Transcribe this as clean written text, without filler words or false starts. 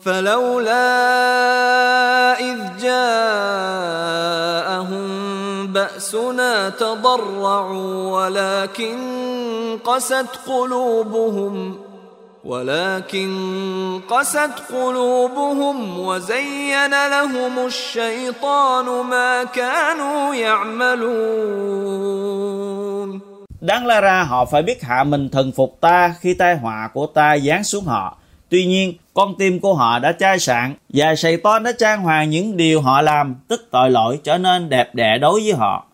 فلولا إذ جاءهم بأسنا تضرعوا ولكن قست قلوبهم وزين لهم الشيطان ما كانوا يعملون. Đáng lẽ ra họ phải biết hạ mình thần phục ta khi tai họa của ta giáng xuống họ. Tuy nhiên, con tim của họ đã chai sạn và Satan đã trang hoàng những điều họ làm, tức tội lỗi trở nên đẹp đẽ đối với họ.